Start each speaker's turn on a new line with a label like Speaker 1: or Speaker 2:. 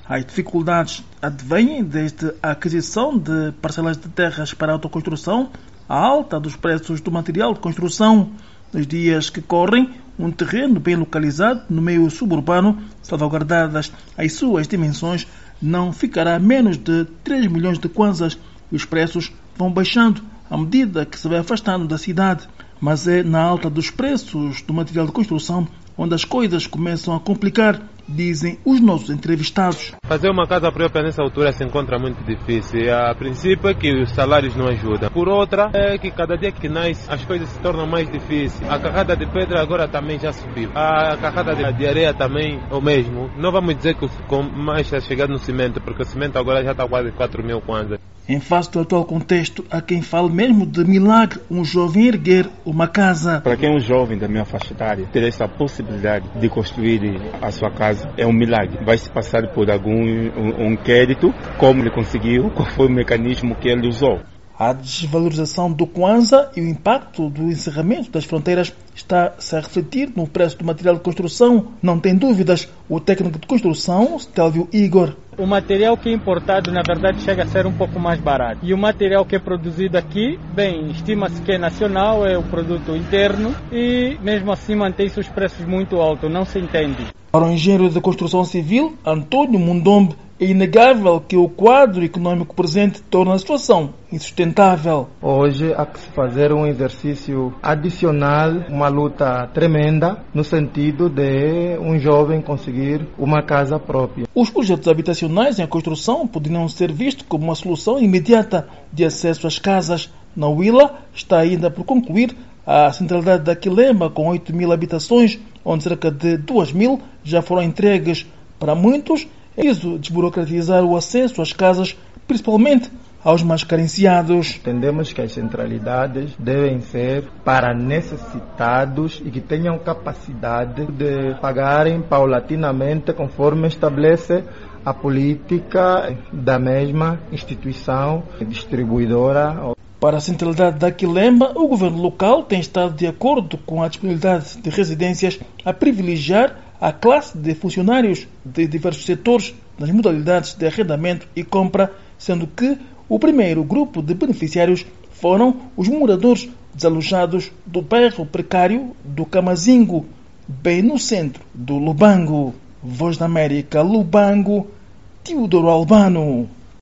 Speaker 1: As dificuldades advêm desde a aquisição de parcelas de terras para autoconstrução, a alta dos preços do material de construção. Nos dias que correm, um terreno bem localizado no meio suburbano, salvaguardadas as suas dimensões, não ficará a menos de 3 milhões de kwanzas e os preços vão baixando à medida que se vai afastando da cidade. Mas é na alta dos preços do material de construção onde as coisas começam a complicar, dizem os nossos entrevistados.
Speaker 2: Fazer uma casa própria nessa altura se encontra muito difícil. A princípio é que os salários não ajudam. Por outra, é que cada dia que nasce as coisas se tornam mais difíceis. A carrada de pedra agora também já subiu. A carrada de areia também é o mesmo. Não vamos dizer que com mais está chegando no cimento, porque o cimento agora já está quase 4 mil kwanzas.
Speaker 1: Em face do atual contexto, há quem fale mesmo de milagre, um jovem erguer uma casa.
Speaker 3: Para quem é um jovem da minha faixa etária, ter essa possibilidade de construir a sua casa é um milagre. Vai se passar por algum inquérito, como ele conseguiu, qual foi o mecanismo que ele usou.
Speaker 1: A desvalorização do kwanza e o impacto do encerramento das fronteiras está-se a refletir no preço do material de construção. Não tem dúvidas o técnico de construção, Stelvio Igor.
Speaker 4: O material que é importado, na verdade, chega a ser um pouco mais barato. E o material que é produzido aqui, bem, estima-se que é nacional, é o produto interno e mesmo assim mantém-se os preços muito altos, não se entende.
Speaker 1: Para o engenheiro de construção civil, Antônio Mundombe, é inegável que o quadro econômico presente torna a situação insustentável.
Speaker 5: Hoje há que se fazer um exercício adicional, uma luta tremenda, no sentido de um jovem conseguir uma casa própria.
Speaker 1: Os projetos habitacionais em construção poderiam ser vistos como uma solução imediata de acesso às casas. Na Huila está ainda por concluir a centralidade da Quilema, com 8 mil habitações, onde cerca de 2 mil já foram entregues. Para muitos, é preciso desburocratizar o acesso às casas, principalmente aos mais carenciados.
Speaker 5: Entendemos que as centralidades devem ser para necessitados e que tenham capacidade de pagarem paulatinamente conforme estabelece a política da mesma instituição distribuidora.
Speaker 1: Para a centralidade da Quilema, o governo local tem estado de acordo com a disponibilidade de residências a privilegiar a classe de funcionários de diversos setores nas modalidades de arrendamento e compra, sendo que o primeiro grupo de beneficiários foram os moradores desalojados do bairro precário do Camazingo, bem no centro do Lubango. Voz da América, Lubango, Teodoro Albano.